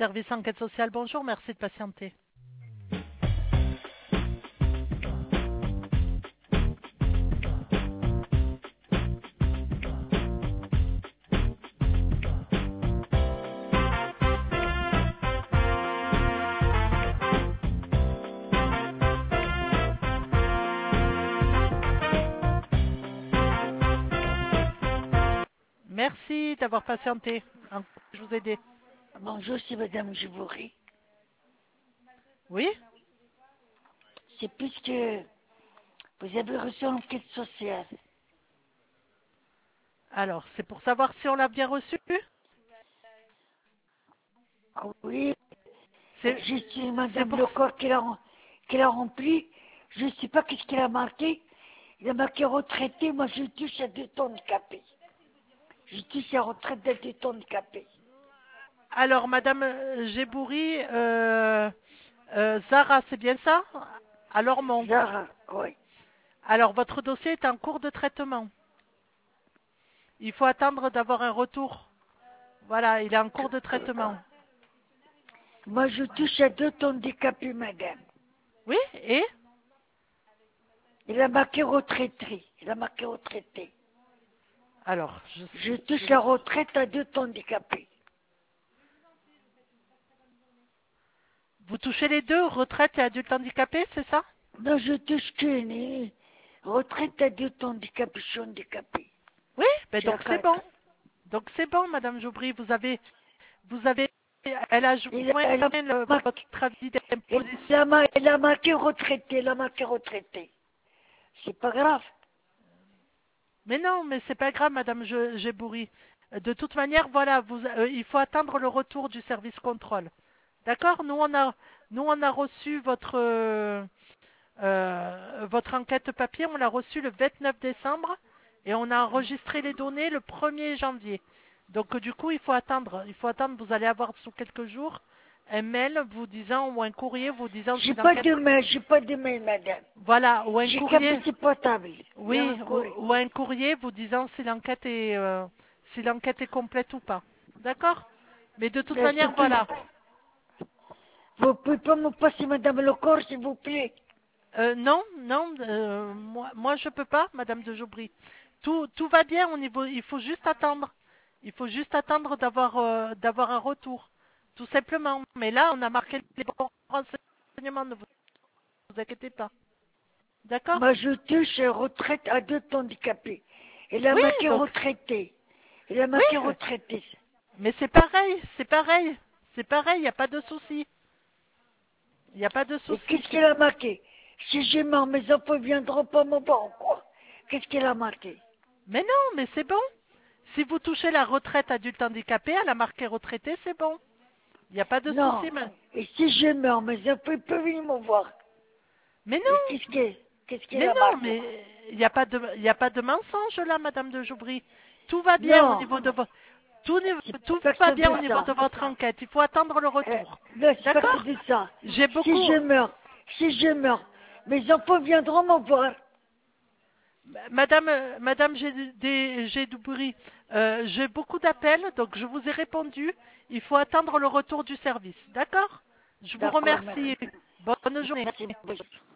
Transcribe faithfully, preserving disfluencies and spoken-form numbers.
Service enquête sociale, bonjour, merci de patienter. Merci d'avoir patienté. En- Je vous aider. Bonjour, c'est Madame Jouvouri. Oui? C'est puisque vous avez reçu l'enquête sociale. Alors, c'est pour savoir si on l'a bien reçu? Ah oui, C'est je suis c'est Madame pour... Lecor qui l'a qui l'a rempli. Je ne sais pas qu'est-ce qu'il a marqué. Il a marqué retraité. Moi, je touche à deux tonnes handicapés. Je touche à retraite de deux tonnes handicapés. Alors, Madame euh, Gébouri, euh, euh, Zara, c'est bien ça? Alors, mon... Zara, oui. Alors, votre dossier est en cours de traitement. Il faut attendre d'avoir un retour. Voilà, il est en cours de traitement. Moi, je touche à deux tonnes handicapés, madame. Oui? Et? Il a marqué retraité. Il a marqué retraité. Alors, je... Je touche je- la retraite à deux tonnes handicapés. Vous touchez les deux, retraite et adulte handicapé, c'est ça? Non, je touche qu'une retraite à deux tonnes handicapés. Je suis handicapé. Oui, ben J'ai la donc c'est bon. carte. Donc c'est bon, Madame Joubry, vous avez, vous avez, elle a Il, joint elle, a le- votre marqué, avis elle, a, d'imposition. ma- elle a marqué retraité. Elle a marqué retraité. C'est pas grave. Mais non, mais c'est pas grave, Madame Je- Gébouri. De toute manière, voilà, vous, euh, il faut attendre le retour du service contrôle. D'accord? Nous on a, nous on a reçu votre, euh, euh, votre enquête papier, on l'a reçue le vingt-neuf décembre et on a enregistré les données le premier janvier. Donc euh, du coup, il faut attendre. Il faut attendre. Vous allez avoir sous quelques jours un mail vous disant ou un courrier vous disant J'ai si pas l'enquête. de mail, j'ai pas de mail, madame. Voilà, ou un J'ai qu'un courrier. petit portable. Il y a un Oui, ou, courrier. ou un courrier vous disant si l'enquête est, euh, si l'enquête est complète ou pas. D'accord? Mais de toute Mais manière, c'est plus- voilà. Vous pouvez pas me passer madame le corps, s'il vous plaît. Euh, non, non, euh, moi, moi je peux pas, Madame de Joubry. Tout, tout va bien au niveau. Il faut juste attendre. Il faut juste attendre d'avoir, euh, d'avoir un retour, tout simplement. Mais là, on a marqué les bons renseignements. Ne vous, vous inquiétez pas. D'accord? Moi, je touche retraite à deux tonnes handicapés. Il a Oui, marqué donc, retraité. Il a oui, marqué euh, retraité. mais c'est pareil, c'est pareil, c'est pareil. Il n'y a pas de souci. Il n'y a pas de Et souci. qu'est-ce C'est qu'il a marqué? Si j'ai mort, mes enfants viendront pas me voir ou quoi? Qu'est-ce qu'il a marqué? Mais non, mais c'est bon. Si vous touchez la retraite adulte handicapé, elle a marqué retraité, c'est bon. Il n'y a pas de Non. souci. Mais, Et si je meurs, mes enfants ils peuvent venir me voir. mais Et non, qu'est-ce qu'il qu'est-ce qu'il mais a non, marqué? mais il n'y a pas de, il n'y a pas de mensonge là, Madame de Joubry. Tout va bien au Non. niveau de votre, tout, niveau- C'est tout pas va que bien de au niveau ça. de votre enquête. Il faut attendre le Euh, retour. non, c'est pas que D'accord? de ça. J'ai Si beaucoup, je meurs, si je meurs, mes enfants viendront me voir. Madame, Madame G- des- Gédoubry, euh, j'ai beaucoup d'appels, donc je vous ai répondu. Il faut attendre le retour du service. D'accord? Je vous D'accord, merci. remercie. Bonne journée. Merci.